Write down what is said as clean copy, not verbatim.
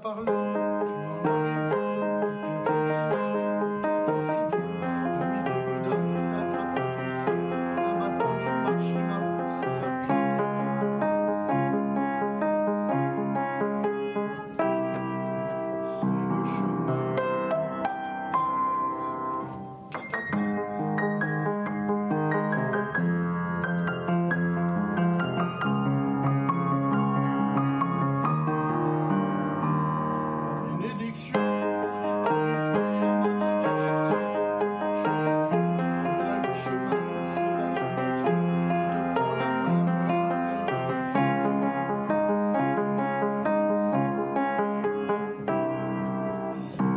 parler, tu en as rêvé, tu t'es réveillé, tu t'es décidé, t'as mis tes godasses, attrapé ton sac, un bâton de marche et ramassé la claque. C'est le chemin qui t'appelle. Bénédiction, on n'est pas depuis la même direction. Il y a le chemin sauvage de Dieu qui te prend la main pour aller au futur.